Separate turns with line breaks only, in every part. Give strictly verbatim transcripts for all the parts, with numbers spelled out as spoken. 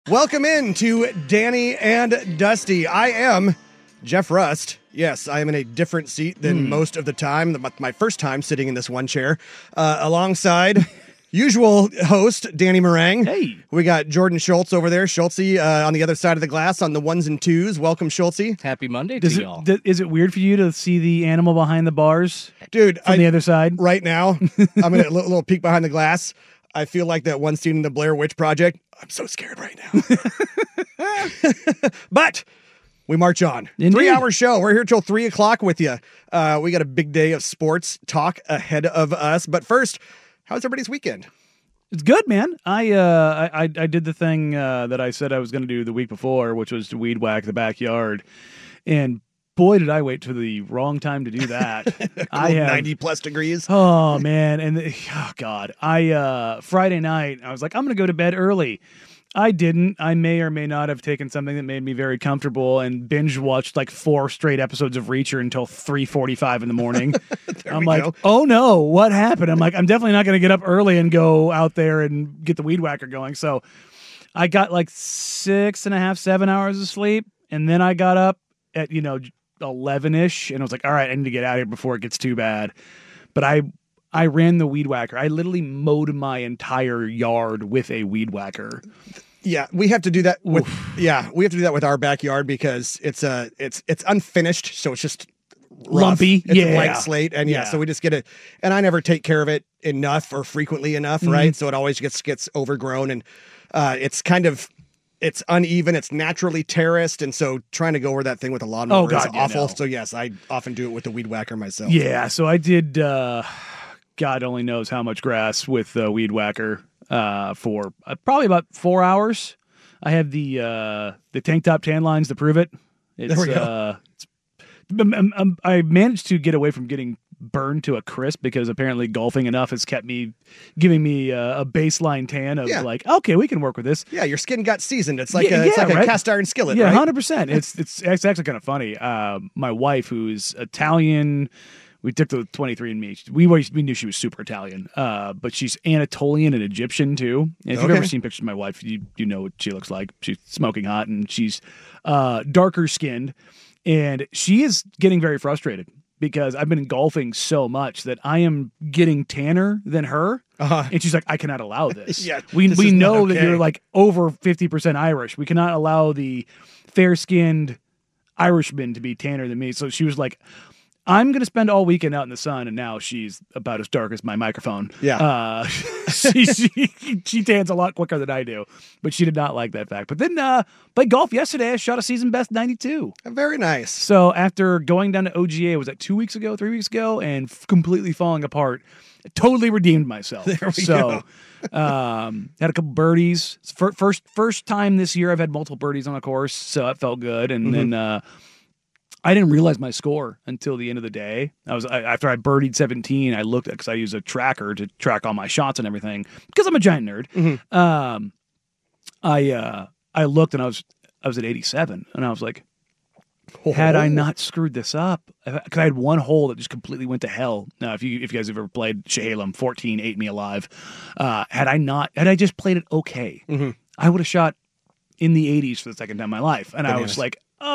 Welcome in to Danny and Dusty. I am Jeff Rust. Yes, I am in a different seat than mm. most of the time. My first time sitting in this one chair, uh, alongside usual host Danny Meringue.
Hey,
we got Jordan Schultz over there. Schultzy uh, on the other side of the glass on the ones and twos. Welcome, Schultzy.
Happy Monday
Does
to
it,
y'all.
d- is it weird for you to see the animal behind the bars,
dude?
From
I,
the other side,
right now, I'm in a little, little peek behind the glass. I feel like that one scene in the Blair Witch Project. I'm so scared right now. But we march on.
Indeed.
Three-hour show. We're here till three o'clock with you. Uh, we got a big day of sports talk ahead of us. But first, how's everybody's weekend?
It's good, man. I uh, I, I did the thing uh, that I said I was going to do the week before, which was to weed whack the backyard. And boy, did I wait to the wrong time to do that.
Cool,
I have
ninety plus degrees.
Oh man, and the, oh god, I uh, Friday night I was like, I'm gonna go to bed early. I didn't. I may or may not have taken something that made me very comfortable and binge watched like four straight episodes of Reacher until three forty-five in the morning. I'm like,
go.
oh no, what happened? I'm like, I'm definitely not gonna get up early and go out there and get the weed whacker going. So I got like six and a half, seven hours of sleep, and then I got up at you know. eleven-ish, and I was like, all right, I need to get out of here before it gets too bad. But I I ran the weed whacker. I literally mowed my entire yard with a weed whacker.
Yeah, we have to do that with
Oof.
yeah, we have to do that with our backyard because it's uh it's it's unfinished, so it's just rough.
Lumpy.
It's
Yeah.
a blank slate, and yeah,
Yeah.
so we just get it. And I never take care of it enough or frequently enough,
Mhm.
right? So it always gets gets overgrown, and uh, it's kind of it's uneven. It's naturally terraced, and so trying to go over that thing with a lawnmower
Oh, God,
is
yeah,
awful.
no.
So yes, I often do it with the weed whacker myself.
Yeah, so I did, uh, God only knows how much grass with the weed whacker uh, for uh, probably about four hours. I have the uh, the tank top tan lines to prove it. It's,
There we go.
Uh, it's, um, um, I managed to get away from getting burned to a crisp because apparently golfing enough has kept me giving me uh, a baseline tan of
Yeah.
like, okay, we can work with this.
Yeah, your skin got seasoned. It's like
Yeah,
a, it's
yeah,
like a
right?
cast iron skillet,
Yeah,
right?
hundred percent. It's it's it's actually kind of funny. Uh, my wife, who's Italian, we took the twenty-three and me. We always we knew she was super Italian, uh, but she's Anatolian and Egyptian too. And if you've
Okay.
ever seen pictures of my wife, you you know what she looks like. She's smoking hot and she's uh, darker skinned, and she is getting very frustrated because I've been golfing so much that I am getting tanner than her.
Uh-huh.
And she's like, I cannot allow this.
Yeah,
we
this
we
is not
know that
okay.
you're like over fifty percent Irish. We cannot allow the fair skinned Irishman to be tanner than me. So she was like, I'm going to spend all weekend out in the sun. And now she's about as dark as my microphone.
Yeah.
Uh, she, she, she tans a lot quicker than I do, but she did not like that fact. But then uh, played golf yesterday. I shot a season best ninety-two.
Very nice.
So after going down to O G A, was that two weeks ago, three weeks ago, and f- completely falling apart, I totally redeemed myself.
There we
so, um, had a couple birdies. It's fir- first first time this year I've had multiple birdies on a course, so that felt good. And
Mhm.
then uh, I didn't realize my score until the end of the day. I was I, after I birdied seventeen, I looked at because I use a tracker to track all my shots and everything because I'm a giant nerd.
Mhm.
Um, I uh, I looked and I was I was at eighty-seven, and I was like, had I not screwed this up, because I had one hole that just completely went to hell. Now, if you if you guys have ever played Chehalem, fourteen ate me alive. Uh, had I not, had I just played it okay,
Mhm.
I would have shot in the eighties for the second time in my life, and I
Bananas.
was like,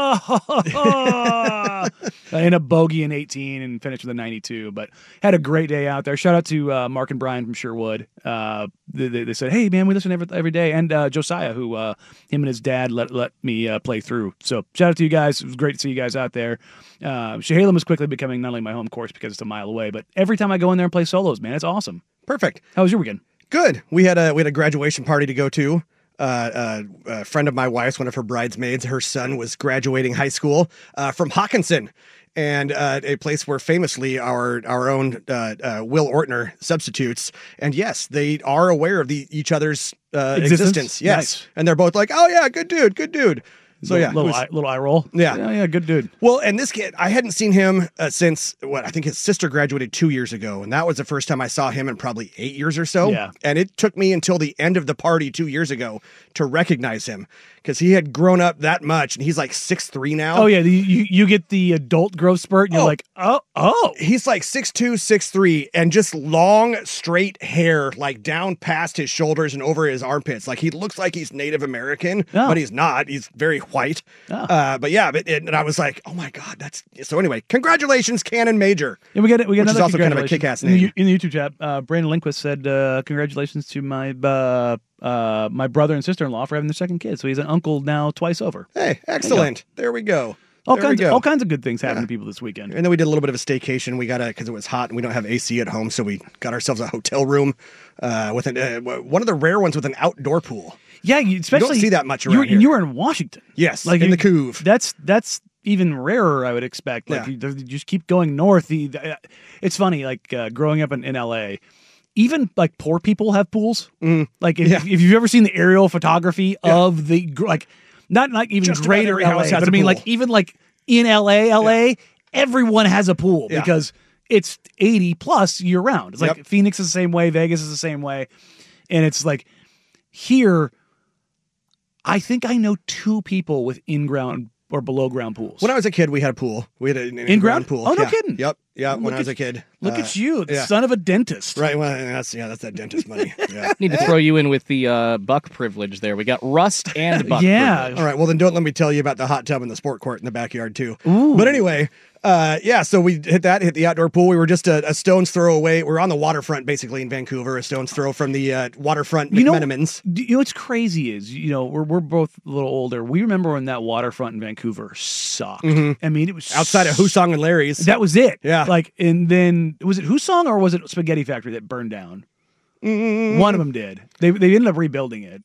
oh, I ended up bogeying eighteen and finished with a ninety-two, but had a great day out there. Shout out to uh, Mark and Brian from Sherwood. Uh, they, they, they said, hey man, we listen every, every day. And uh, Josiah, who uh, him and his dad let, let me uh, play through. So shout out to you guys. It was great to see you guys out there. Uh, Chehalem is quickly becoming not only my home course because it's a mile away, but every time I go in there and play solos, man, it's awesome.
Perfect.
How was your weekend?
Good. We had a we had a graduation party to go to. Uh, uh, a friend of my wife's, one of her bridesmaids, her son was graduating high school uh, from Hawkinson, and uh, a place where famously our our own uh, uh, Will Ortner substitutes. And yes, they are aware of the each other's uh,
Existence?
existence. Yes,
Nice.
and they're both like, "Oh yeah, good dude, good dude." So
little,
yeah,
little,
it was-
eye, little eye roll.
Yeah.
yeah, yeah, good dude.
Well, and this kid, I hadn't seen him uh, since what I think his sister graduated two years ago, and that was the first time I saw him in probably eight years or so.
Yeah.
And it took me until the end of the party two years ago to recognize him because he had grown up that much, and he's like six three now.
Oh yeah, the, you you get the adult growth spurt, and you're
Oh.
like, oh oh.
He's like six two, six three, and just long, straight hair, like down past his shoulders and over his armpits. Like he looks like he's Native American,
Oh.
but he's not. He's very white.
Oh.
Uh, but yeah, but, and I was like, oh my God, that's so. Anyway, congratulations, Cannon Major.
And we get we get
Which is
another
also kind of a
congratulations.
kick-ass
in the,
name.
in the YouTube chat. Uh, Brandon Lindquist said, uh, "Congratulations to my uh, uh, my brother and sister in law for having their second kid. So he's an uncle now twice over.
Hey, excellent. There we go.
All
there we
kinds
go.
of, all kinds of good things happen to people this weekend.
And then we did a little bit of a staycation. We got a because it was hot and we don't have A C at home, so we got ourselves a hotel room uh, with an, uh, one of the rare ones with an outdoor pool.
Yeah, you, especially
see that much
you were,
around here.
You were in Washington.
Yes,
like
in
you-
the Couve.
That's that's even rarer, I would expect. Like
Yeah.
you, you just keep going north. The, the- it's funny, like uh, growing up in, in L A. Even like poor people have pools.
Mm.
Like if,
Yeah.
if you've ever seen the aerial photography
Yeah.
of the gr- like, not like even
Just about
greater
every
L A,
house has
but I
a
mean
pool.
like even like in L A, L A, everyone has a pool
Yeah.
because it's eighty plus year round. It's like
Yep.
Phoenix is the same way, Vegas is the same way, and it's like here. I think I know two people with in ground or below ground pools.
When I was a kid, we had a pool. We had an
In-ground?
in-ground pool.
Oh, no
Yeah.
kidding.
Yep. Yeah. When
Look
I was
at-
a kid.
Look
Uh,
at you, the
yeah.
son of a dentist.
Right. Well, that's yeah. That's that dentist money. Yeah.
Need to throw you in with the uh, buck privilege there. We got rust and buck
Yeah.
privilege.
All right. Well, then don't let me tell you about the hot tub and the sport court in the backyard too.
Ooh.
But anyway, uh, yeah. So we hit that, hit the outdoor pool. We were just a, a stone's throw away. We were on the waterfront, basically in Vancouver, a stone's throw from the uh, waterfront
You know-
McMenamins.
Do You know what's crazy is, you know, we're we're both a little older. We remember when that waterfront in Vancouver sucked. I mean, it was
Mm-hmm. Outside of Husong and Larry's.
That was it.
Yeah.
Like, and then was it Husong or was it Spaghetti Factory that burned down?
Mm,
One of them did. They they ended up rebuilding it,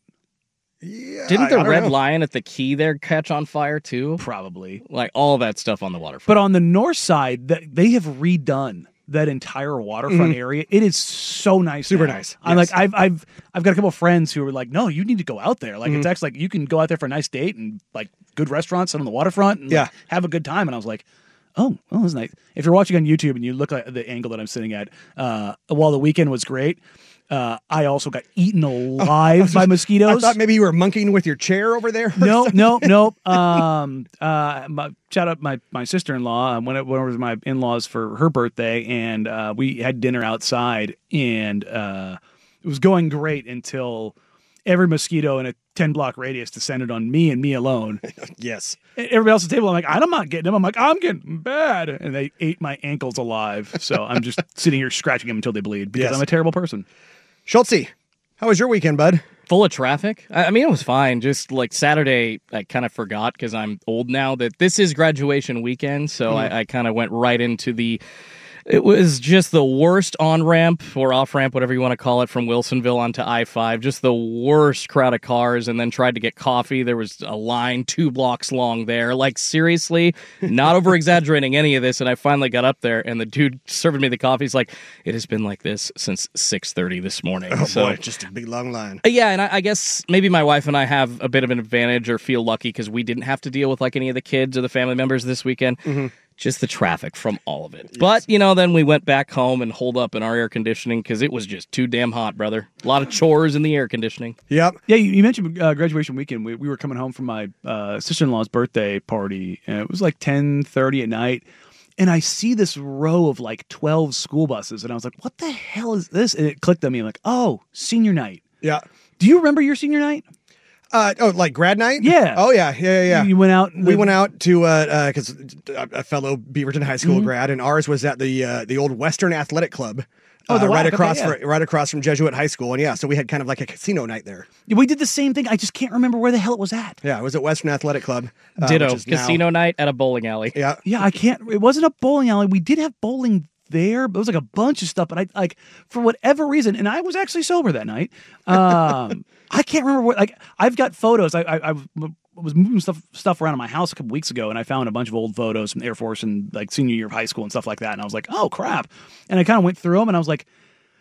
yeah,
Didn't
I-
the
I don't
Red
know.
Lion at the Key there catch on fire too?
probably.
Like all that stuff on the waterfront.
But on the north side, that they have redone that entire waterfront area. It is so nice.
Super
now.
nice,
I'm
yes.
like, I've I've I've got a couple of friends who are like, no, you need to go out there. Like, it's actually like you can go out there for a nice date and like good restaurants on the waterfront and like,
Yeah.
have a good time. And I was like, oh, well, that's nice. If you're watching on YouTube and you look at the angle that I'm sitting at, uh, while the weekend was great, uh, I also got eaten alive by
I
mosquitoes.
thought maybe you were monkeying with your chair over there.
No, no, no. Um, uh, my, shout out my my sister in law. When it, when it was my in laws for her birthday, and uh, we had dinner outside, and uh, it was going great until every mosquito in a ten block radius descended on me and me alone.
Yes.
Everybody else at the table, I'm like, I'm not getting them. I'm like, I'm getting bad, and they ate my ankles alive. So I'm just sitting here scratching them until they bleed because
Yes.
I'm a terrible person.
Schultze, how was your weekend, bud?
Full of traffic. I I mean, it was fine. Just like Saturday, I kind of forgot because I'm old now that this is graduation weekend. So I, I kind of went right into the. It was just the worst on ramp or off ramp, whatever you want to call it, from Wilsonville onto I five. Just the worst crowd of cars, and then tried to get coffee. There was a line two blocks long there. Like, seriously, not over exaggerating any of this. And I finally got up there, and the dude serving me the coffee is like, it has been like this since six thirty this morning.
Oh
so,
boy, just a big long line.
Uh, Yeah, and I, I guess maybe my wife and I have a bit of an advantage or feel lucky because we didn't have to deal with like any of the kids or the family members this weekend. Just the traffic from all of it. But, you know, then we went back home and holed up in our air conditioning because it was just too damn hot, brother. A lot of chores in the air conditioning.
Yep.
Yeah, you, you mentioned uh, graduation weekend. We, we were coming home from my uh, sister-in-law's birthday party, and it was like ten thirty at night. And I see this row of like twelve school buses, and I was like, what the hell is this? And it clicked on me. I'm like, oh, senior night.
Yeah.
Do you remember your senior night?
Uh, oh, like grad night?
Yeah.
Oh, yeah. Yeah, yeah, yeah.
You went out.
We went out to uh because a a fellow Beaverton High School grad, and ours was at the uh, the old Western Athletic Club.
Oh, the
uh, right
W A C,
across
okay, yeah.
fr- right across from Jesuit High School, and yeah, so we had kind of like a casino night there.
We did the same thing. I just can't remember where the hell it was at.
Yeah, it was at Western Athletic Club. uh,
Ditto.
which is now-
Casino night at a bowling alley.
Yeah,
Yeah, I can't. It wasn't a bowling alley. We did have bowling there, but it was like a bunch of stuff. But I like for whatever reason, and I was actually sober that night. Um, I can't remember what. Like I've got photos. I, I, I was moving stuff stuff around in my house a couple weeks ago, and I found a bunch of old photos from the Air Force and like senior year of high school and stuff like that. And I was like, oh crap! And I kind of went through them, and I was like,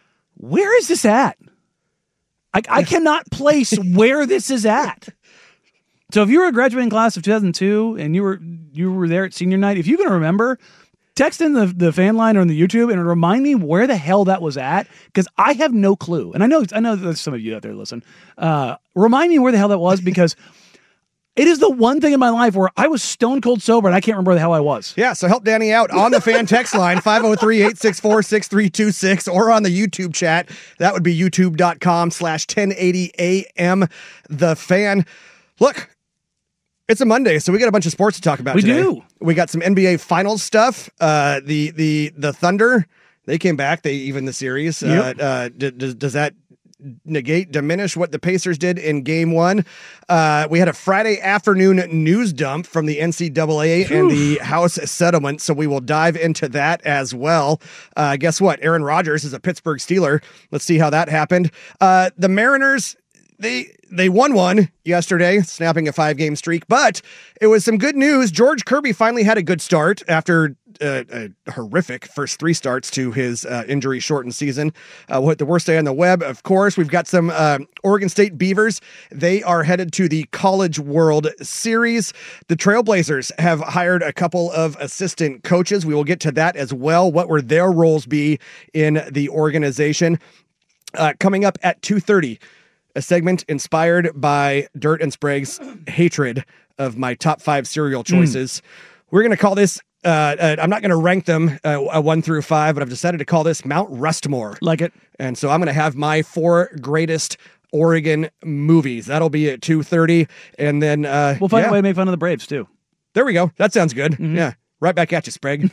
where is this at? I, I cannot place where this is at. So if you were a graduating class of two thousand two and you were you were there at senior night, if you can remember, text in the, the fan line or on the YouTube and remind me where the hell that was at, because I have no clue. And I know I know there's some of you out there listen. Uh, remind me where the hell that was, because it is the one thing in my life where I was stone cold sober and I can't remember where the hell I was.
Yeah, so help Danny out on the fan text line, five oh three, eight six four, six three two six, or on the YouTube chat. That would be youtube.com slash 1080 AM The Fan. Look, it's a Monday, so we got a bunch of sports to talk about
We
today.
do.
We got some N B A Finals stuff. Uh, the the the Thunder, they came back. They even the series.
Yep.
Uh, uh, d- does, does that negate, diminish what the Pacers did in game one? Uh, we had a Friday afternoon news dump from the N C double A and the House settlement, so we will dive into that as well. Uh, guess what? Aaron Rodgers is a Pittsburgh Steeler. Let's see how that happened. Uh, the Mariners, They they won one yesterday, snapping a five-game streak, but it was some good news. George Kirby finally had a good start after uh, a horrific first three starts to his uh, injury-shortened season. Uh, what the worst day on the web, of course. We've got some uh, Oregon State Beavers. They are headed to the College World Series. The Trailblazers have hired a couple of assistant coaches. We will get to that as well. What will their roles be in the organization? Uh, coming up at two thirty. A segment inspired by Dirt and Sprague's hatred of my top five cereal choices. Mm. We're going to call this, uh, uh, I'm not going to rank them uh, one through five, but I've decided to call this Mount Rushmore.
Like it.
And so I'm going to have my four greatest Oregon movies. That'll be at two thirty. And then uh,
we'll find
yeah.
a way to make fun of the Braves, too.
There we go. That sounds good. Mm-hmm. Yeah. Right back at you, Sprague.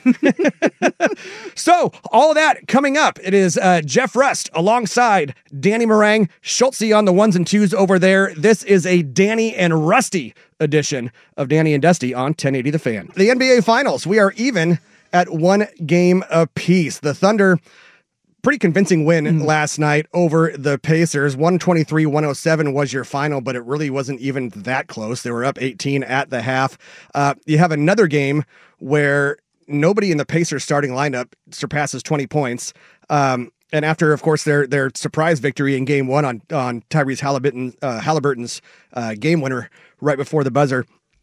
So, all of that coming up. It is uh, Jeff Rust alongside Danny Meringue, Schultze on the ones and twos over there. This is a Danny and Rusty edition of Danny and Dusty on ten eighty The Fan. The N B A Finals, we are even at one game apiece. The Thunder, pretty convincing win mm. last night over the Pacers. one twenty-three one oh seven was your final, but it really wasn't even that close. They were up eighteen at the half. Uh, you have another game where nobody in the Pacers starting lineup surpasses twenty points. Um, and after, of course, their their surprise victory in game one on, on Tyrese Halliburton, uh, Halliburton's uh, game winner right before the buzzer.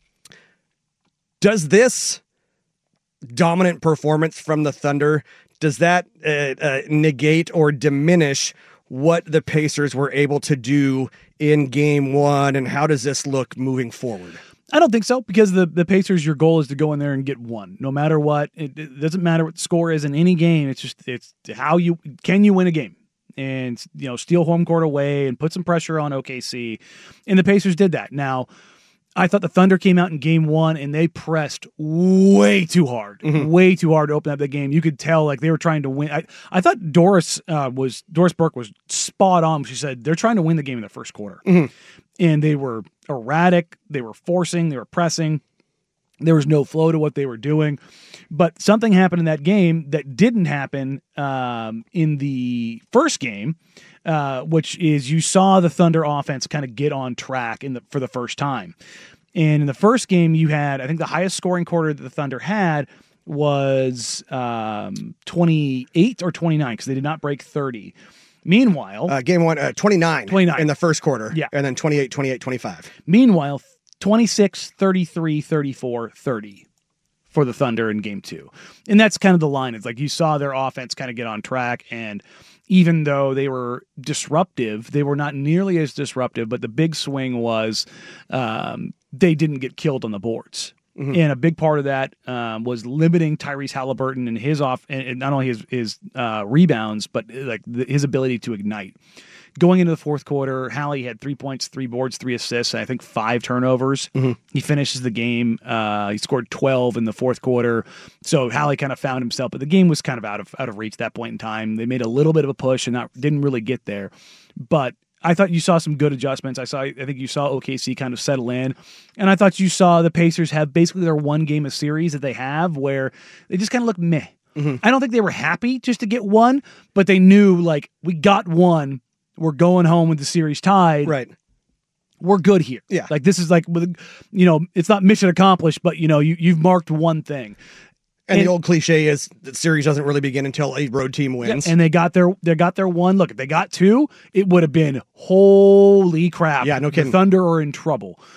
Does this dominant performance from the Thunder, does that uh, uh, negate or diminish what the Pacers were able to do in game one? And how does this look moving forward?
I don't think so, because the, the Pacers, your goal is to go in there and get one, no matter what. It, it doesn't matter what the score is in any game. It's just, it's how you, can you win a game and, you know, steal home court away and put some pressure on O K C. And the Pacers did that. Now, I thought the Thunder came out in game one and they pressed way too hard, mm-hmm. way too hard to open up the game. You could tell like they were trying to win. I, I thought Doris uh, was Doris Burke was spot on. She said they're trying to win the game in the first quarter, mm-hmm. and they were erratic. They were forcing. They were pressing. There was no flow to what they were doing. But something happened in that game that didn't happen um, in the first game, uh, which is you saw the Thunder offense kind of get on track in the for the first time. And in the first game, you had, I think the highest scoring quarter that the Thunder had was um, twenty-eight or twenty-nine, because they did not break thirty. Meanwhile,
uh, game one, uh, twenty-nine,
twenty-nine
in the first quarter.
Yeah.
And then twenty-eight, twenty-eight, twenty-five.
Meanwhile, twenty-six, thirty-three, thirty-four, thirty for the Thunder in game two. And that's kind of the line. It's like you saw their offense kind of get on track, and even though they were disruptive, they were not nearly as disruptive, but the big swing was um, they didn't get killed on the boards. Mm-hmm. And a big part of that um, was limiting Tyrese Halliburton and his off, and not only his his uh, rebounds, but like the, his ability to ignite. Going into the fourth quarter, Hallie had three points, three boards, three assists, and I think five turnovers. Mm-hmm. He finishes the game. Uh, he scored twelve in the fourth quarter. So Hallie kind of found himself, but the game was kind of out of out of reach at that point in time. They made a little bit of a push and not didn't really get there. But I thought you saw some good adjustments. I saw, I think you saw O K C kind of settle in, and I thought you saw the Pacers have basically their one game a series that they have where they just kind of look meh. Mm-hmm. I don't think they were happy just to get one, but they knew like we got one. We're going home with the series tied.
Right.
We're good here.
Yeah.
Like this is like, you know, it's not mission accomplished, but you know, you, you've marked one thing.
And, and the old cliche is the series doesn't really begin until a road team wins.
Yeah, and they got their they got their one. Look, if they got two, it would have been holy crap.
Yeah, no kidding.
The Thunder are in trouble.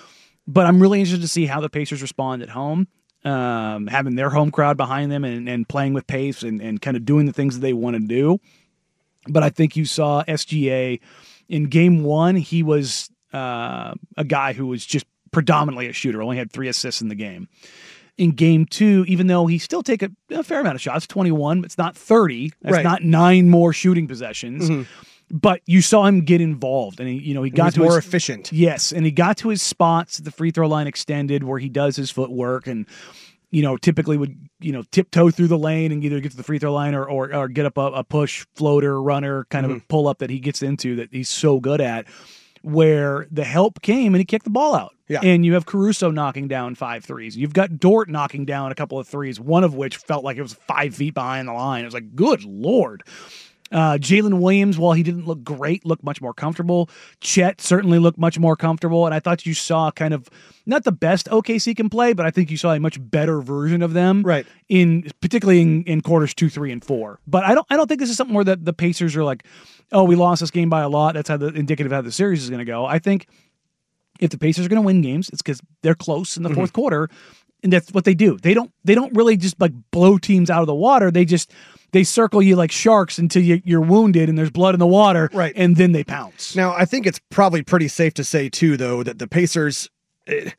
but I'm really interested to see how the Pacers respond at home, um, having their home crowd behind them and, and playing with pace and, and kind of doing the things that they want to do. But I think you saw S G A in game one. He was uh, a guy who was just predominantly a shooter, only had three assists in the game. In game two, even though he still take a, a fair amount of shots, twenty-one, but it's not thirty. That's
right.
not nine more shooting possessions. Mm-hmm. But you saw him get involved, and he, you know, he got to
more
his,
efficient.
Yes, and he got to his spots at the free throw line extended, where he does his footwork, and you know, typically would you know tiptoe through the lane and either get to the free throw line or or, or get up a, a push floater runner kind mm-hmm. of a pull up that he gets into that he's so good at. Where the help came and he kicked the ball out.
Yeah.
And you have Caruso knocking down five threes. You've got Dort knocking down a couple of threes, one of which felt like it was five feet behind the line. It was like, good Lord. Uh, Jalen Williams, while he didn't look great, looked much more comfortable. Chet certainly looked much more comfortable. And I thought you saw kind of not the best O K C can play, but I think you saw a much better version of them.
Right.
In particularly in, in quarters two, three, and four. But I don't I don't think this is something where the, the Pacers are like, oh, we lost this game by a lot. That's how the indicative of how the series is going to go. I think if the Pacers are going to win games, it's because they're close in the mm-hmm. fourth quarter, and that's what they do. They don't they don't really just like blow teams out of the water. They just they circle you like sharks until you, you're wounded and there's blood in the water,
right?
And then they pounce.
Now, I think it's probably pretty safe to say too, though, that the Pacers, eh,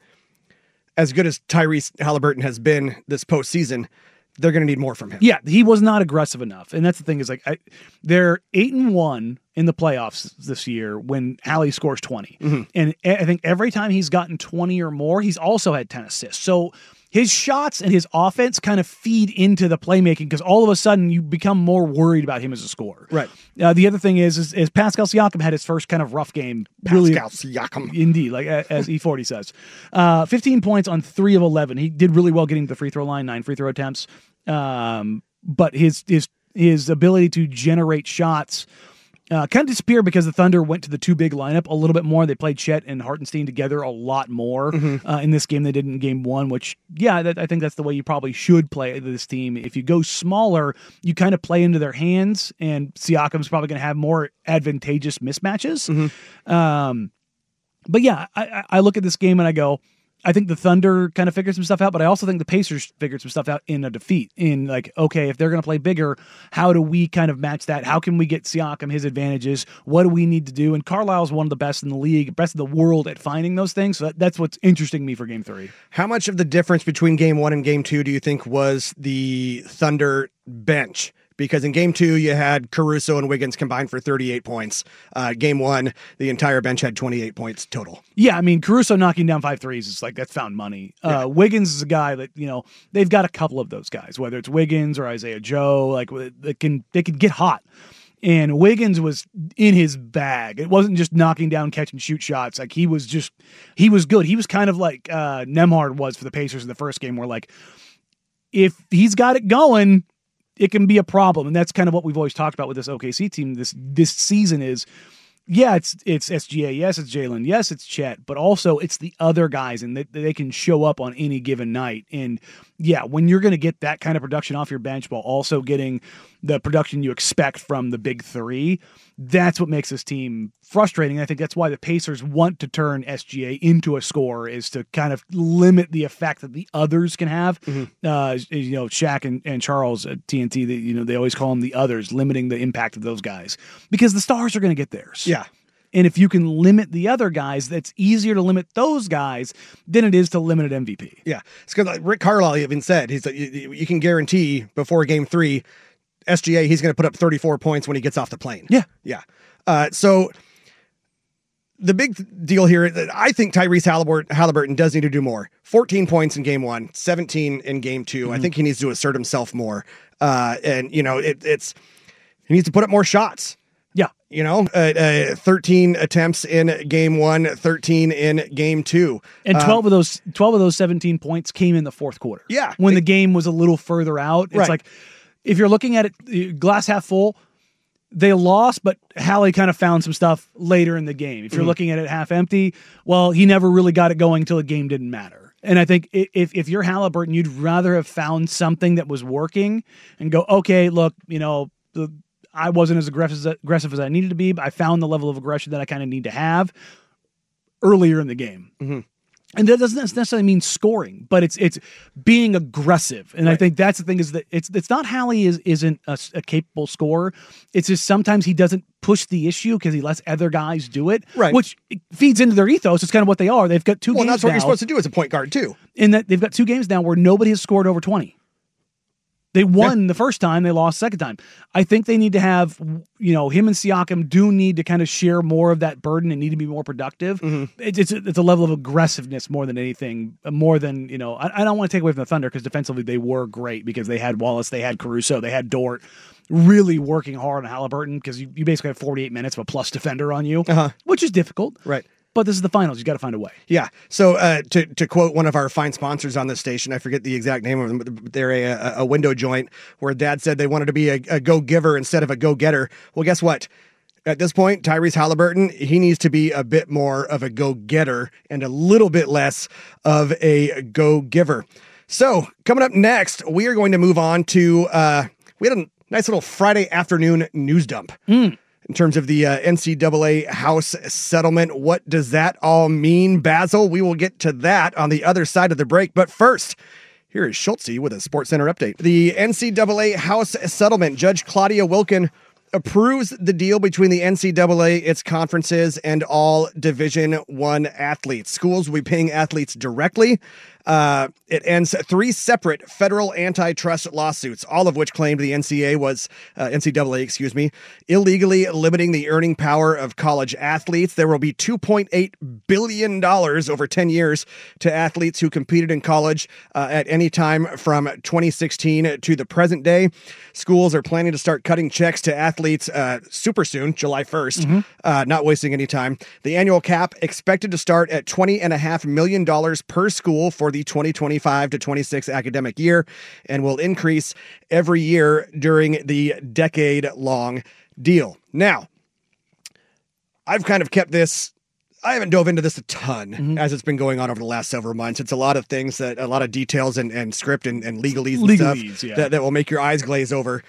as good as Tyrese Halliburton has been this postseason, they're going to need more from him.
Yeah, he was not aggressive enough, and that's the thing is like I, they're eight and one in the playoffs this year when Hallie scores twenty, mm-hmm. and I think every time he's gotten twenty or more, he's also had ten assists. So his shots and his offense kind of feed into the playmaking because all of a sudden you become more worried about him as a scorer.
Right.
Uh, the other thing is, is, is Pascal Siakam had his first kind of rough game.
Pascal really, Siakam.
Indeed, like as E forty says. Uh, fifteen points on three of eleven. He did really well getting to the free throw line, nine free throw attempts. Um, but his his his ability to generate shots uh, kind of disappeared because the Thunder went to the two big lineup a little bit more. They played Chet and Hartenstein together a lot more mm-hmm. uh, in this game they did in game one, which, yeah, that, I think that's the way you probably should play this team. If you go smaller, you kind of play into their hands, and Siakam's probably going to have more advantageous mismatches. Mm-hmm. Um, but, yeah, I, I look at this game and I go, I think the Thunder kind of figured some stuff out, but I also think the Pacers figured some stuff out in a defeat. In like, okay, if they're going to play bigger, how do we kind of match that? How can we get Siakam his advantages? What do we need to do? And Carlisle's one of the best in the league, best in the world at finding those things. So that, that's what's interesting me for game three.
How much of the difference between game one and game two do you think was the Thunder bench? Because in game two, you had Caruso and Wiggins combined for thirty-eight points. Uh, game one, the entire bench had twenty-eight points total.
Yeah, I mean, Caruso knocking down five threes is like, that's found money. Yeah. Uh, Wiggins is a guy that, you know, they've got a couple of those guys, whether it's Wiggins or Isaiah Joe, like they can, they can get hot. And Wiggins was in his bag. It wasn't just knocking down catch and shoot shots. Like he was just, he was good. He was kind of like uh, Nembhard was for the Pacers in the first game, where like, if he's got it going, it can be a problem. And that's kind of what we've always talked about with this O K C team this this season is, yeah, it's it's S G A, yes, it's Jalen, yes, it's Chet, but also it's the other guys, and they, they can show up on any given night. And yeah, when you're going to get that kind of production off your bench while also getting the production you expect from the big three, that's what makes this team frustrating. I think that's why the Pacers want to turn S G A into a scorer, is to kind of limit the effect that the others can have. Mm-hmm. Uh, you know, Shaq and, and Charles at T N T, they, you know, they always call them the others, limiting the impact of those guys because the stars are going to get theirs.
Yeah.
And if you can limit the other guys, that's easier to limit those guys than it is to limit an M V P.
Yeah. It's because like Rick Carlisle even said, he's like, you, you can guarantee before game three, S G A, he's going to put up thirty-four points when he gets off the plane.
Yeah.
Yeah. Uh, so the big deal here, I think Tyrese Halliburton, Halliburton does need to do more. fourteen points in game one, seventeen in game two. Mm-hmm. I think he needs to assert himself more. Uh, and, you know, it, it's, he needs to put up more shots.
Yeah.
You know, uh, uh, thirteen attempts in game one, thirteen in game two.
And twelve um, of those, twelve of those seventeen points came in the fourth quarter.
Yeah.
When they, the game was a little further out. It's
right.
like, if you're looking at it, glass half full, they lost, but Hallie kind of found some stuff later in the game. If you're mm-hmm. looking at it half empty, well, he never really got it going until the game didn't matter. And I think if if you're Halliburton, you'd rather have found something that was working and go, okay, look, you know, the, I wasn't as aggressive as, aggressive as I needed to be, but I found the level of aggression that I kind of need to have earlier in the game.
Mm-hmm.
And that doesn't necessarily mean scoring, but it's it's being aggressive. And right. I think that's the thing is that it's it's not Halley is isn't a, a capable scorer. It's just sometimes he doesn't push the issue because he lets other guys do it,
right.
which feeds into their ethos. It's kind of what they are. They've got two
well,
games
that's what
now,
you're supposed to do as a point guard too.
In that they've got two games now where nobody has scored over twenty. They won yeah. the first time, they lost the second time. I think they need to have, you know, him and Siakam do need to kind of share more of that burden and need to be more productive. Mm-hmm. It's, it's, a, it's a level of aggressiveness more than anything, more than, you know, I, I don't want to take away from the Thunder because defensively they were great because they had Wallace, they had Caruso, they had Dort really working hard on Halliburton because you, you basically have forty-eight minutes of a plus defender on you, uh-huh. which is difficult.
Right.
But this is the finals. You got to find a way.
Yeah. So uh, to to quote one of our fine sponsors on this station, I forget the exact name of them, but they're a, a window joint where Dad said they wanted to be a, a go-giver instead of a go-getter. Well, guess what? At this point, Tyrese Halliburton, he needs to be a bit more of a go-getter and a little bit less of a go-giver. So coming up next, we are going to move on to, uh, we had a nice little Friday afternoon news dump.
Mm.
In terms of the uh, N C double A House settlement, what does that all mean, Basil? We will get to that on the other side of the break. But first, here is Schultze with a Sports Center update. The N C double A House settlement, Judge Claudia Wilken approves the deal between the N C double A, its conferences, and all Division One athletes. Schools will be paying athletes directly. Uh, it ends three separate federal antitrust lawsuits, all of which claimed the N C A was uh, N C double A, excuse me, illegally limiting the earning power of college athletes. There will be two point eight billion dollars over ten years to athletes who competed in college uh, at any time from twenty sixteen to the present day. Schools are planning to start cutting checks to athletes uh, super soon, July first, mm-hmm. uh, not wasting any time. The annual cap expected to start at twenty point five million dollars per school for the twenty twenty-five to twenty-six academic year and will increase every year during the decade-long deal. Now, I've kind of kept this, I haven't dove into this a ton mm-hmm. as it's been going on over the last several months. It's a lot of things, that a lot of details and, and script and, and legalese and
legalese,
stuff
yeah.
that, that will make your eyes glaze over.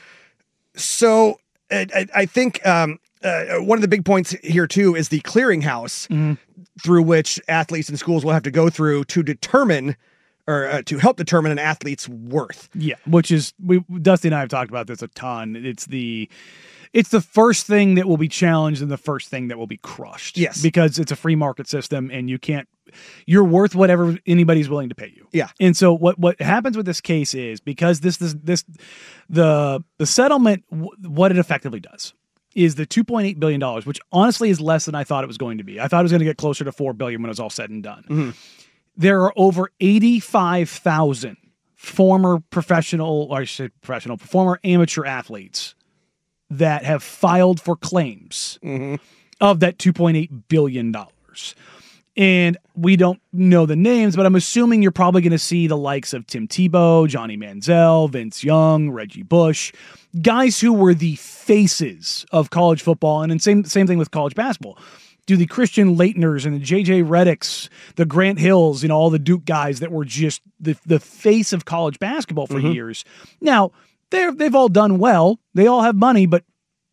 So I, I think um, uh, one of the big points here, too, is the clearinghouse mm-hmm. through which athletes and schools will have to go through to determine or uh, to help determine an athlete's worth.
Yeah, which is, we Dusty and I have talked about this a ton. It's the it's the first thing that will be challenged and the first thing that will be crushed.
Yes.
Because it's a free market system and you can't, you're worth whatever anybody's willing to pay you.
Yeah.
And so what, what happens with this case is because this, this, this, the, the settlement, what it effectively does is the two point eight billion dollars, which honestly is less than I thought it was going to be. I thought it was going to get closer to four billion dollars when it was all said and done. Mm-hmm. There are over eighty-five thousand former professional, or I should say professional, former amateur athletes that have filed for claims mm-hmm. of that two point eight billion dollars. And we don't know the names, but I'm assuming you're probably going to see the likes of Tim Tebow, Johnny Manziel, Vince Young, Reggie Bush, guys who were the faces of college football, and then same same thing with college basketball. Do the Christian Leitners and the J J Reddicks, the Grant Hills, you know, all the Duke guys that were just the, the face of college basketball for mm-hmm. years. Now, they're, they've all done well. They all have money, but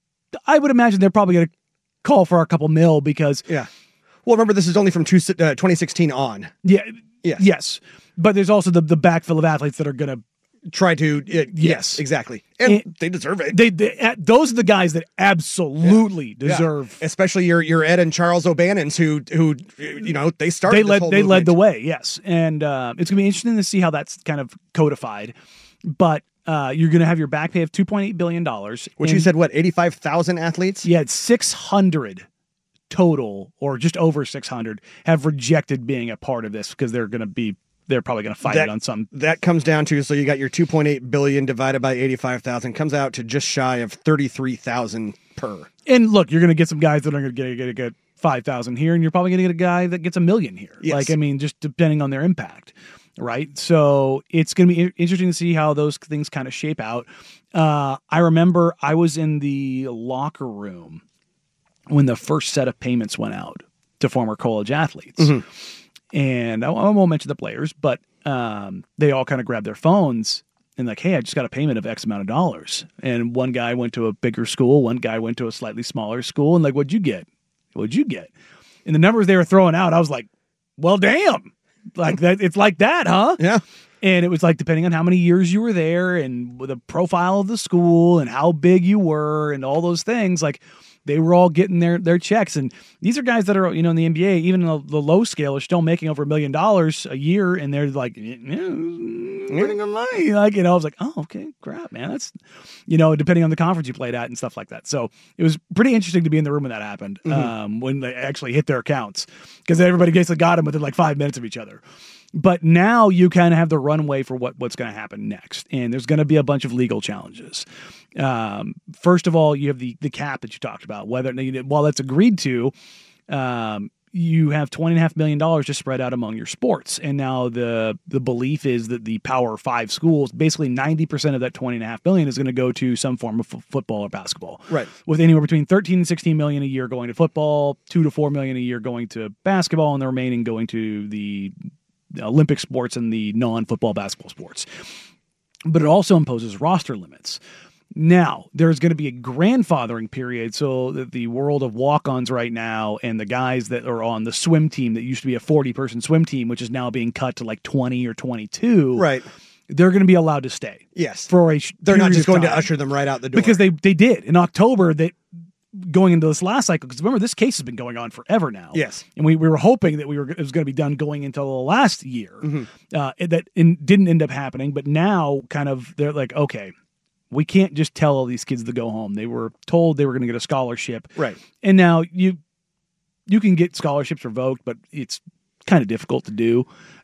I would imagine they're probably going to call for a couple mil because...
Yeah. Well, remember, this is only from two, uh, twenty sixteen on.
Yeah.
Yes.
Yes. But there's also the, the backfill of athletes that are going to
try to, uh, yes, yes, exactly. And, and they deserve it.
They, they uh, Those are the guys that absolutely yeah. deserve.
Yeah. Especially your your Ed and Charles O'Bannons who, who you know, they started
They
this
led,
whole
they
movement.
led the way, yes. And uh, it's going to be interesting to see how that's kind of codified. But uh, you're going to have your back pay of two point eight billion dollars.
Which you said, what, eighty-five thousand athletes?
Yeah, it's six hundred total, or just over six hundred, have rejected being a part of this because they're going to be they're probably going to fight
that,
it on some.
That comes down to, so you got your two point eight billion divided by eighty-five thousand, comes out to just shy of thirty-three thousand per.
And look, you're going to get some guys that are going to get, get five thousand here, and you're probably going to get a guy that gets a million here.
Yes.
Like, I mean, just depending on their impact, right? So it's going to be interesting to see how those things kind of shape out. Uh, I remember I was in the locker room when the first set of payments went out to former college athletes. Mm-hmm. And I, I won't mention the players, but um, they all kind of grabbed their phones and like, hey, I just got a payment of X amount of dollars. And one guy went to a bigger school, one guy went to a slightly smaller school, and like, what'd you get? What'd you get? And the numbers they were throwing out, I was like, well, damn. like that. It's like that, huh?
Yeah.
And it was like, depending on how many years you were there and the profile of the school and how big you were and all those things, like they were all getting their, their checks. And these are guys that are, you know, in the N B A, even in the, the low scale, are still making over a million dollars a year. And they're like, yeah, pretty good money. Like, you know, I was like, oh, okay, crap, man. That's, you know, depending on the conference you played at and stuff like that. So it was pretty interesting to be in the room when that happened, mm-hmm. um, when they actually hit their accounts, because everybody basically got them within like five minutes of each other. But now you kind of have the runway for what, what's going to happen next. And there's going to be a bunch of legal challenges. Um, first of all, you have the, the cap that you talked about. Whether while that's agreed to, um, you have twenty and a half million dollars to spread out among your sports. And now the the belief is that the Power Five schools, basically ninety percent of that twenty and a half million is going to go to some form of f- football or basketball.
Right.
With anywhere between thirteen and sixteen million a year going to football, two to four million a year going to basketball, and the remaining going to the Olympic sports and the non-football basketball sports. But it also imposes roster limits. Now, there's going to be a grandfathering period, so that the world of walk-ons right now and the guys that are on the swim team that used to be a forty-person swim team, which is now being cut to like twenty or twenty-two,
Right.
they're going to be allowed to stay.
Yes.
For a
They're not just going
time.
to usher them right out the door.
Because they, they did. In October, they going into this last cycle, because remember, this case has been going on forever now.
Yes.
And we, we were hoping that we were it was going to be done going into the last year.
Mm-hmm.
Uh, that in, didn't end up happening, but now kind of they're like, okay, we can't just tell all these kids to go home. They were told they were going to get a scholarship.
Right.
And now you you can get scholarships revoked, but it's kind of difficult to do.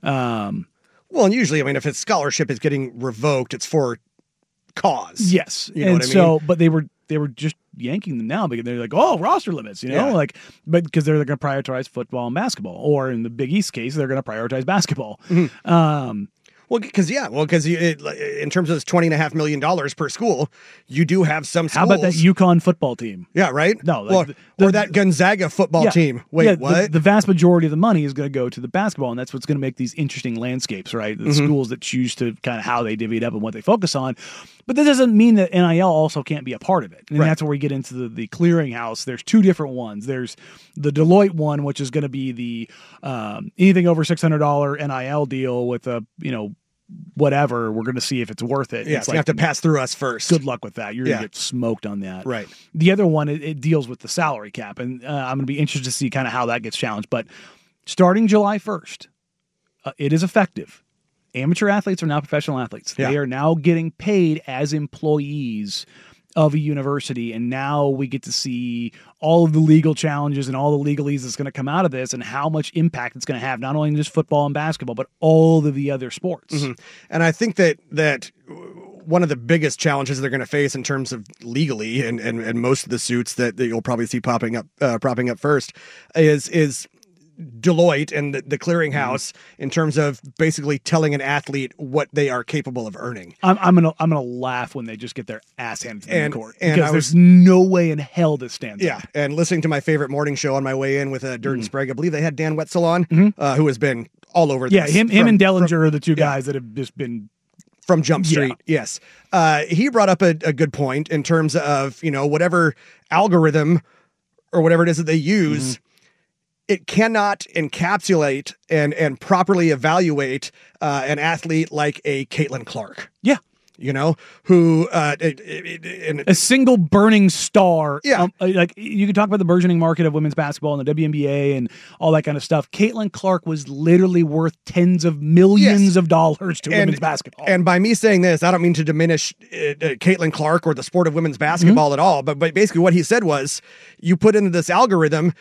Um,
well, and usually, I mean, if a scholarship is getting revoked, it's for cause.
Yes.
You know
and
what I
so,
mean?
but they were they were just yanking them now because they're like, oh, roster limits, you know,
Yeah.
like, but because they're, they're going to prioritize football and basketball, or in the Big East case, they're going to prioritize basketball.
Mm-hmm.
Um,
Well, because, yeah, well, because in terms of this twenty and a half million dollars per school, you do have some schools.
how about that UConn football team?
Yeah, right?
No, like
well,
the- the-
or that Gonzaga football
Yeah.
team. Wait,
Yeah,
what?
The, the vast majority of the money is going to go to the basketball, and that's what's going to make these interesting landscapes, right? The
Mm-hmm.
schools that choose to kind of how they divvy it up and what they focus on. But that doesn't mean that N I L also can't be a part of it. And
Right.
that's where we get into the, the clearinghouse. There's two different ones. There's the Deloitte one, which is going to be the um, anything over six hundred dollars N I L deal with a, you know, whatever. We're going to see if it's worth it.
yeah,
it's
so you have to pass through us first.
good luck with that. You're
Yeah.
going to get smoked on that.
Right.
The other one, it, it deals with the salary cap, and uh, I'm going to be interested to see kind of how that gets challenged. But starting July first, uh, it is effective. Amateur athletes are now professional athletes.
Yeah.
They are now getting paid as employees of a university, and now we get to see all of the legal challenges and all the legalese that's going to come out of this, and how much impact it's going to have, not only in just football and basketball, but all of the other sports.
Mm-hmm. And I think that that one of the biggest challenges they're going to face in terms of legally, and, and, and most of the suits that, that you'll probably see popping up uh, propping up first, is is Deloitte and the, the clearinghouse mm-hmm. in terms of basically telling an athlete what they are capable of earning.
I'm, I'm gonna I'm gonna laugh when they just get their ass handed to them in
And-
court,
and
because
I
there's
was-
no way in hell this stands.
Yeah,
up.
and listening to my favorite morning show on my way in with uh, Dirt and Sprague, I believe they had Dan Wetzel on,
Mhm.
uh, who has been all over
yeah.
this.
Him him
from-
and Dellinger
from,
are the two
yeah.
guys that have just been.
from Jump
Yeah.
Street. Yes. Uh, he brought up a, a good point in terms of, you know, whatever algorithm or whatever it is that they use,
Mm-hmm.
it cannot encapsulate and, and properly evaluate uh, an athlete like a Caitlin Clark,
Yeah.
you know, who, uh, it, it, it, and
A single burning star.
Yeah.
Um, like you can talk about the burgeoning market of women's basketball and the W N B A and all that kind of stuff. Caitlin Clark was literally worth tens of millions
Yes.
of dollars to
And-
women's basketball.
And by me saying this, I don't mean to diminish uh, uh, Caitlin Clark or the sport of women's basketball
Mm-hmm.
at all. But, but basically, what he said was, you put into this algorithm,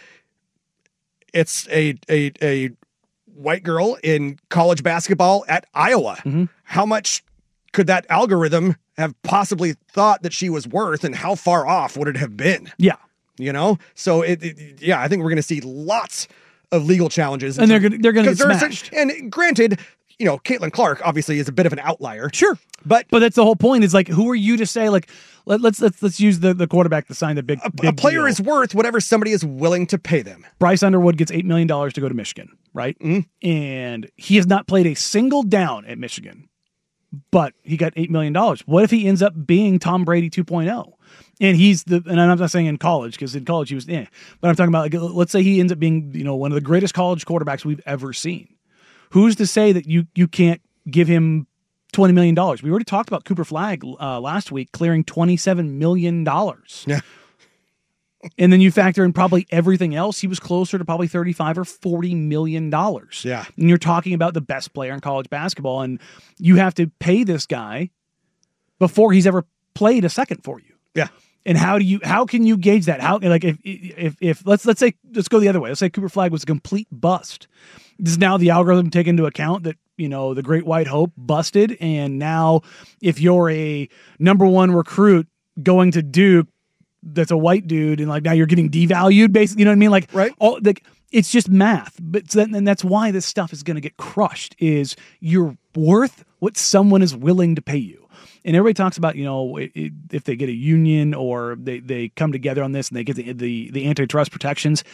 it's a a a white girl in college basketball at Iowa.
Mhm.
How much could that algorithm have possibly thought that she was worth, and how far off would it have been?
yeah.
You know, so it, it yeah, I think we're going to see lots of legal challenges,
And they're gonna they're gonna get
'Cause there's a-
smashed.
and granted, you know, Caitlin Clark obviously is a bit of an outlier.
Sure.
But
But that's the whole point. Is like, who are you to say, like, let, let's let's let's use the, the quarterback to sign the big,
a,
big
a player
deal.
is worth whatever somebody is willing to pay them.
Bryce Underwood gets eight million dollars to go to Michigan, right?
Mm-hmm.
And he has not played a single down at Michigan, but he got eight million dollars. What if he ends up being Tom Brady two point oh? And he's the, and I'm not saying in college, because in college he was, eh, but I'm talking about, like, let's say he ends up being, you know, one of the greatest college quarterbacks we've ever seen. who's to say that you you can't give him twenty million dollars? We already talked about Cooper Flagg uh, last week clearing twenty-seven million dollars.
Yeah.
And then you factor in probably everything else, he was closer to probably thirty-five or forty million dollars.
Yeah.
And you're talking about the best player in college basketball, and you have to pay this guy before he's ever played a second for you.
Yeah.
And how do you how can you gauge that? How like if if if let's let's say let's go the other way. Let's say Cooper Flagg was a complete bust. Does now the algorithm take into account that, you know, the Great White Hope busted, and now if you're a number one recruit going to Duke that's a white dude, and like now you're getting devalued, basically, you know what I mean? Like,
right.
all like it's just math. But then, and that's why this stuff is going to get crushed. Is you're worth what someone is willing to pay you. And everybody talks about, you know, it, it, if they get a union or they, they come together on this and they get the the, the antitrust protections.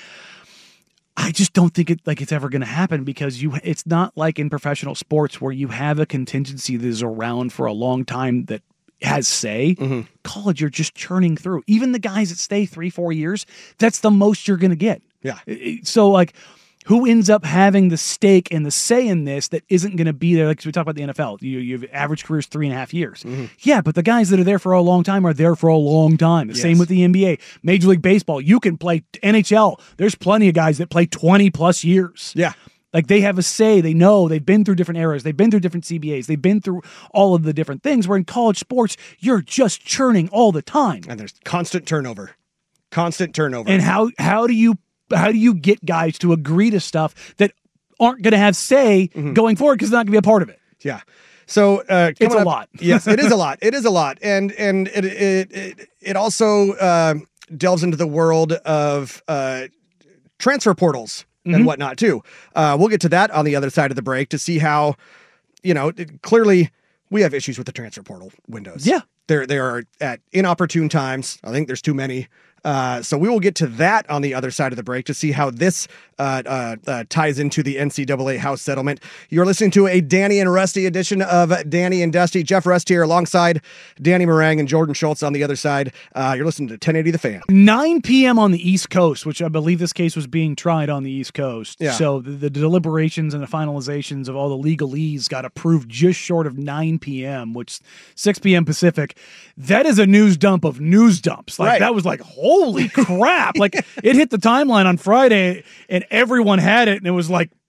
I just don't think it like it's ever going to happen, because you it's not like in professional sports where you have a contingency that is around for a long time that has say. Mm-hmm. College, you're just churning through. Even the guys that stay three, four years, that's the most you're going to get.
Yeah.
So like, who ends up having the stake and the say in this that isn't going to be there? Like we talk about the N F L, you, you have average careers three and a half years. Mm-hmm. Yeah, but the guys that are there for a long time are there for a long time. The yes. same with the N B A, Major League Baseball. You can play N H L. There's plenty of guys that play twenty plus years.
Yeah.
Like they have a say, they know, they've been through different eras, they've been through different C B As, they've been through all of the different things, where in college sports, you're just churning all the time.
And there's constant turnover. Constant turnover.
And how how do you how do you get guys to agree to stuff that aren't going to have say mm-hmm. going forward, because they're not going to be a part of it?
Yeah. So uh,
it's a
up,
lot.
Yes, it is a lot. It is a lot. And and it it it, it also uh, delves into the world of uh, transfer portals. And mm-hmm. whatnot too. Uh, we'll get to that on the other side of the break to see how, you know, it, clearly we have issues with the transfer portal windows.
Yeah.
They're, they are at inopportune times. I think there's too many. Uh, so we will get to that on the other side of the break to see how this uh, uh, uh, ties into the N C double A House settlement. You're listening to a Danny and Rusty edition of Danny and Dusty. Jeff Rust here alongside Danny Meringue and Jordan Schultz on the other side. Uh, you're listening to ten eighty The Fan.
nine p.m. on the East Coast, which I believe this case was being tried on the East Coast.
Yeah.
So the, the deliberations and the finalizations of all the legalese got approved just short of nine p.m., which six p.m. Pacific. That is a news dump of news dumps. Like right. That was like, holy crap. Like it hit the timeline on Friday and everyone had it. And it was like,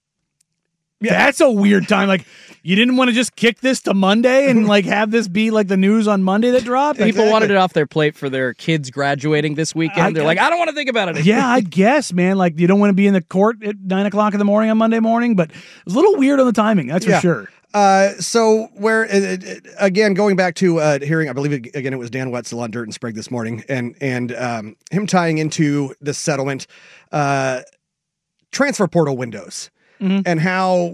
yeah, that's a weird time. Like you didn't want to just kick this to Monday and like have this be like the news on Monday that dropped.
People
exactly.
wanted it off their plate for their kids graduating this weekend. I, They're I, like, I don't want to think about it anymore.
Yeah, I guess, man. Like you don't want to be in the court at nine o'clock in the morning on Monday morning, but it was a little weird on the timing. That's for
yeah.
sure.
Uh, so where, uh, again, going back to, uh, hearing, I believe it, again, it was Dan Wetzel on Dirt and Sprague this morning, and, and, um, him tying into the settlement, uh, transfer portal windows mm-hmm. and how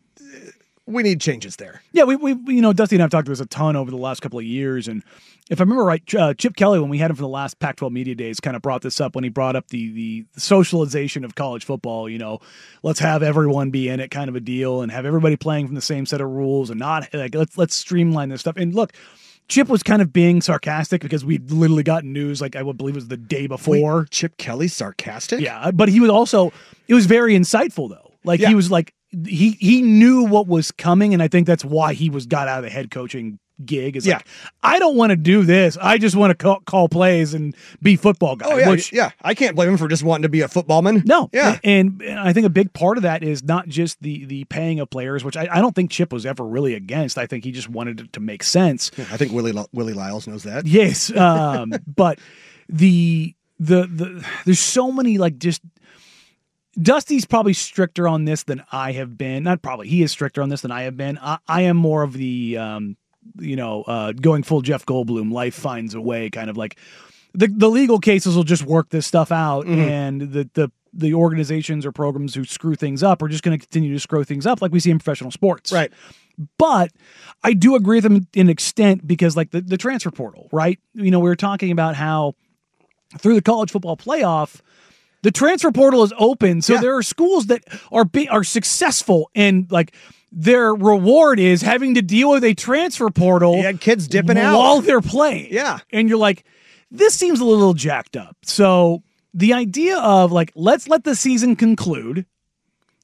we need changes there.
Yeah. We, we, you know, Dusty and I have talked to this a ton over the last couple of years. And if I remember right, uh, Chip Kelly, when we had him for the last Pac twelve Media Days, kind of brought this up when he brought up the, the socialization of college football. You know, let's have everyone be in it, kind of a deal, and have everybody playing from the same set of rules, and not like let's let's streamline this stuff. And look, Chip was kind of being sarcastic because we'd literally gotten news, like I would believe it was the day before.
Wait, Chip Kelly's sarcastic?
Yeah, but he was also it was very insightful though. Like yeah. he was like he he knew what was coming, and I think that's why he was got out of the head coaching gig. Is yeah. like, I don't want to do this. I just want to call, call plays and be football guy.
Oh yeah,
which,
yeah. I can't blame him for just wanting to be a footballman.
No,
yeah.
And, and I think a big part of that is not just the the paying of players, which I, I don't think Chip was ever really against. I think he just wanted it to make sense.
Yeah, I think Willie Willie Lyles knows that.
Yes, um, but the the the there's so many like just. Dusty's probably stricter on this than I have been. Not probably. He is stricter on this than I have been. I, I am more of the, um, you know, uh, going full Jeff Goldblum, life finds a way, kind of like the the legal cases will just work this stuff out, mm-hmm. and the the the organizations or programs who screw things up are just going to continue to screw things up, like we see in professional sports.
Right.
But I do agree with them in an extent because, like the, the transfer portal, right? You know, we were talking about how through the college football playoff. The transfer portal is open, so yeah. there are schools that are be, are successful, and like their reward is having to deal with a transfer portal.
You had kids dipping
while
out
while they're playing.
Yeah,
and you're like, this seems a little jacked up. So the idea of like, let's let the season conclude.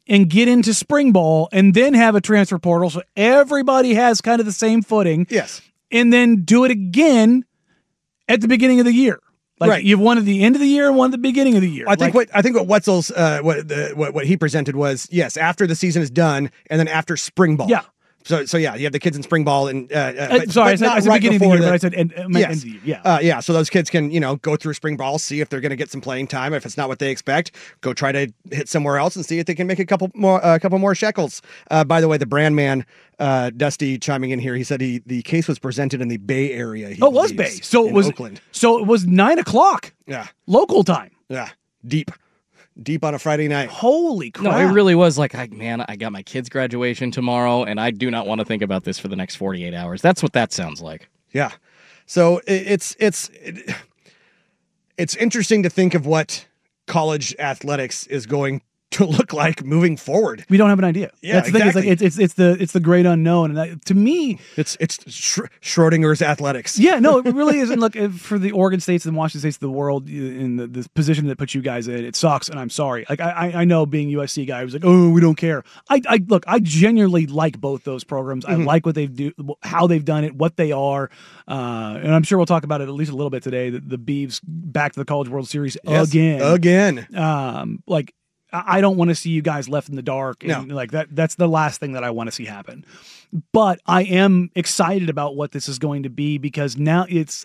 and get into spring ball and then have a transfer portal so everybody has kind of the same footing.
Yes.
And then do it again at the beginning of the year. Like
right.
You've one at the end of the year and one at the beginning of the year.
I think
like,
what I think what Wetzel's uh, what the what, what he presented was yes, after the season is done and then after spring ball.
Yeah.
So, so yeah, you have the kids in spring ball, and uh, uh,
uh,
but,
sorry,
but
I said,
not
I said
right
beginning of the
before
year, but I said end, uh,
yes.
end of the year. Yeah,
uh, yeah. So those kids can you know go through spring ball, see if they're going to get some playing time. If it's not what they expect, go try to hit somewhere else and see if they can make a couple more a uh, couple more shekels. Uh, by the way, the brand man uh, Dusty chiming in here, he said he the case was presented in the Bay Area. He
oh, it was
believes,
Bay, so it was
Oakland.
So it was nine o'clock.
Yeah,
local time.
Yeah, deep. Deep on a Friday night.
Holy crap.
No, it really was like, I, man, I got my kid's graduation tomorrow, and I do not want to think about this for the next forty-eight hours. That's what that sounds like.
Yeah. So it, it's it's it, it's interesting to think of what college athletics is going to look like moving forward.
We don't have an idea.
Yeah,
That's the
exactly.
thing. It's like it's, it's it's the it's the great unknown, and that, to me,
It's it's Sch- Schrodinger's athletics.
yeah, no, it really isn't. Look, if- for the Oregon States and Washington States of the world, in the, the position that puts you guys in, it sucks, and I'm sorry. Like I, I I know, being U S C guy, I was like, oh, we don't care. I, I look, I genuinely like both those programs.
Mm-hmm.
I like what they've do, how they've done it, what they are, uh, and I'm sure we'll talk about it at least a little bit today. The, the Beavs back to the College World Series
Yes,
again,
Again.
um, like. I don't want to see you guys left in the dark. And
No.
like that, that's the last thing that I want to see happen. But I am excited about what this is going to be because now it's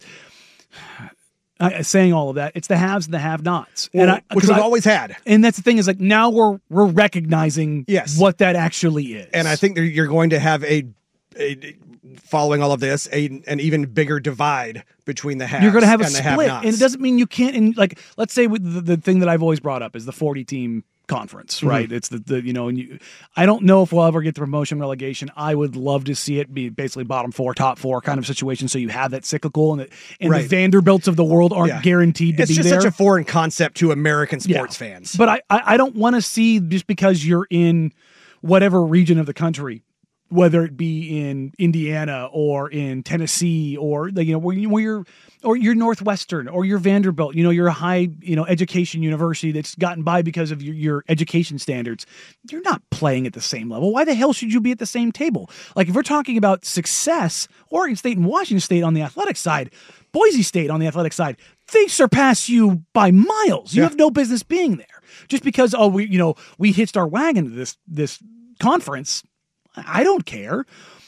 I, saying all of that. It's the haves and the have-nots,
Well,
and I,
which
'cause
we've
I-
always had.
And that's the thing is like now we're we're recognizing
Yes.
what that actually is.
And I think that you're going to have a, a following all of this, a, an even bigger divide between the haves
you're going to have a
and the
split,
have-nots.
and it doesn't mean you can't. And like, let's say with the, the thing that I've always brought up is the forty team conference, right?
Mm-hmm.
It's the, the you know, and you, I don't know if we'll ever get the promotion relegation. I would love to see it be basically bottom four, top four kind of situation, so you have that cyclical, and, the, and
Right.
the Vanderbilts of the world aren't
Yeah.
guaranteed to
It's
be
just
there.
such a foreign concept to American
Yeah.
sports fans.
But I, I, I don't want to see just because you're in whatever region of the country, whether it be in Indiana or in Tennessee or like, you know where, you, where you're or you're Northwestern or you're Vanderbilt, you know, you're a high, you know, education university that's gotten by because of your, your education standards. You're not playing at the same level. Why the hell should you be at the same table? Like if we're talking about success, Oregon State and Washington State on the athletic side, Boise State on the athletic side, they surpass you by miles. You
Yeah.
have no business being there. Just because, oh, we, you know, we hitched our wagon to this this conference. I don't care.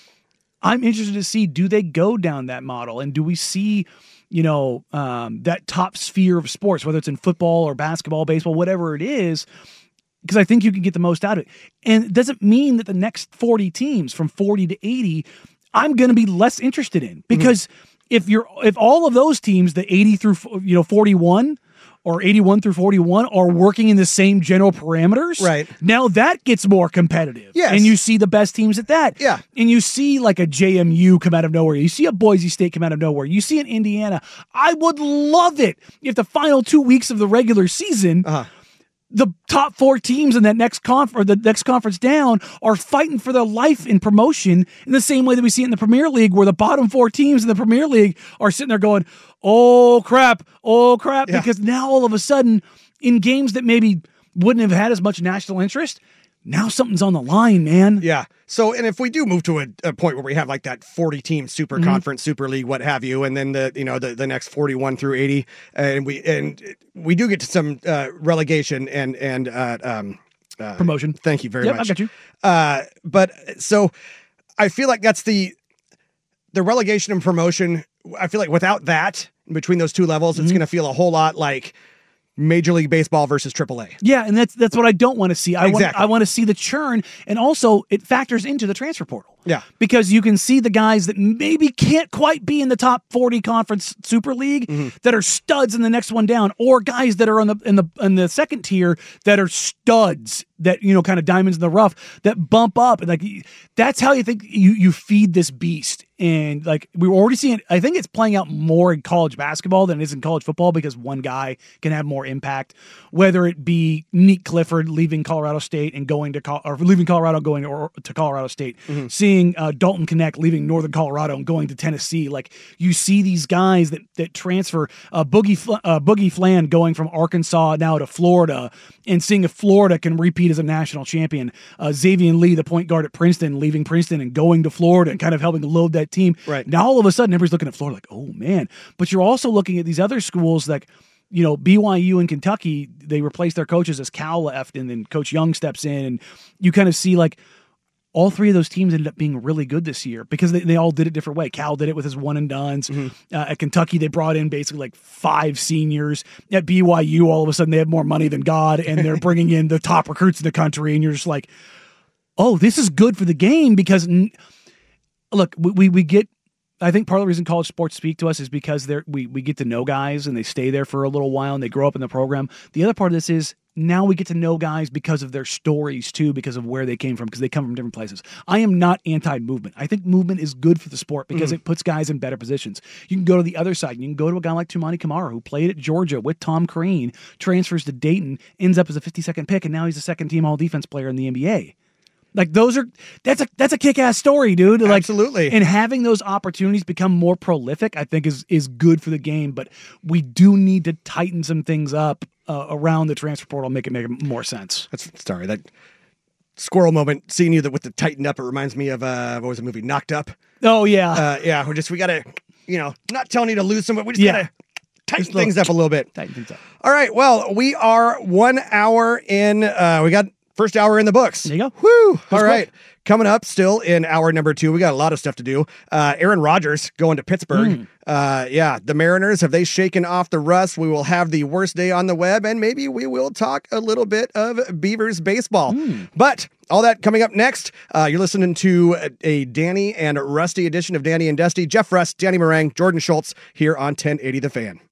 I'm interested to see, do they go down that model? And do we see, you know, um, that top sphere of sports, whether it's in football or basketball, baseball, whatever it is, because I think you can get the most out of it. And it doesn't mean that the next forty teams from forty to eighty, I'm going to be less interested in, because if you're, if all of those teams, the eighty through, you know, forty-one or eighty-one through forty-one are working in the same general parameters,
Right.
now that gets more competitive.
Yes.
And you see the best teams at that.
Yeah.
And you see like a J M U come out of nowhere. You see a Boise State come out of nowhere. You see an Indiana. I would love it if the final two weeks of the regular season,
Uh-huh.
the top four teams in that next conf or the next conference down are fighting for their life in promotion in the same way that we see it in the Premier League, where the bottom four teams in the Premier League are sitting there going, oh crap, oh crap,
Yeah.
because now all of a sudden in games that maybe wouldn't have had as much national interest, now something's on the line, man.
Yeah. So, and if we do move to a, a point where we have like that forty team super
Mm-hmm.
conference, super league, what have you, and then the, you know, the, the next forty-one through eighty, and we, and we do get to some uh, relegation and, and, uh, um, uh,
Promotion.
Thank you very
Yep,
much.
I got you.
Uh, but so I feel like that's the, the relegation and promotion. I feel like without that, between those two levels,
Mm-hmm.
it's going to feel a whole lot like Major League Baseball versus triple A.
Yeah, and that's that's what I don't want to see. I want
Exactly.
I want to see the churn, and also it factors into the transfer portal.
Yeah.
Because you can see the guys that maybe can't quite be in the top forty conference Super League that are studs in the next one down, or guys that are on the in the in the second tier that are studs, that, you know, kind of diamonds in the rough, that bump up, and like that's how you think you you feed this beast. And like we were already seeing, I think it's playing out more in college basketball than it is in college football because one guy can have more impact. Whether it be Nick Clifford leaving Colorado State and going to Col- or leaving Colorado going to, to Colorado State, mm-hmm. seeing uh, Dalton Knecht leaving Northern Colorado and going to Tennessee. Like you see these guys that that transfer. Uh, Boogie Fl- uh, Boogie Flan going from Arkansas now to Florida, and seeing if Florida can repeat as a national champion. Uh, Xavier Lee, the point guard at Princeton, leaving Princeton and going to Florida and kind of helping to load that team.
Right.
Now all of a sudden everybody's looking at Florida like, oh man. But you're also looking at these other schools like, you know, B Y U and Kentucky, they replaced their coaches as Cal left and then Coach Young steps in, and you kind of see like all three of those teams ended up being really good this year because they, they all did it different way. Cal did it with his one and dones. Mm-hmm. Uh, at Kentucky, they brought in basically like five seniors. At B Y U, all of a sudden they have more money than God, and they're bringing in the top recruits in the country, and you're just like, oh, this is good for the game because n- look, we, we we get. I think part of the reason college sports speak to us is because they're we we get to know guys and they stay there for a little while and they grow up in the program. The other part of this is now we get to know guys because of their stories too, because of where they came from, because they come from different places. I am not anti-movement. I think movement is good for the sport because mm. it puts guys in better positions. You can go to the other side. You can go to a guy like Tumani Kamara, who played at Georgia with Tom Crean, transfers to Dayton, ends up as a fifty-second pick, and now he's a second-team all-defense player in the N B A. Like those are that's a that's a kick-ass story, dude. Like,
absolutely.
And having those opportunities become more prolific, I think is is good for the game. But we do need to tighten some things up uh, around the transfer portal, make it make more sense.
That's sorry that squirrel moment. Seeing you that with the tighten up, it reminds me of uh, what was the movie Knocked Up?
Oh yeah,
uh, yeah. We're just we gotta, you know, not telling you to lose some, but we just yeah. gotta tighten just things little, up a little bit.
Tighten things up.
All right. Well, we are one hour in. Uh, we got. First hour in the books.
There you go.
Woo! All right. Quick. Coming up still in hour number two, we got a lot of stuff to do. Uh, Aaron Rodgers going to Pittsburgh. Mm. Uh, yeah, the Mariners, have they shaken off the rust? We will have the worst day on the web, and maybe we will talk a little bit of Beavers baseball. Mm. But all that coming up next. Uh, you're listening to a, a Danny and Rusty edition of Danny and Dusty. Jeff Rust, Danny Meringue, Jordan Schultz here on ten eighty The Fan.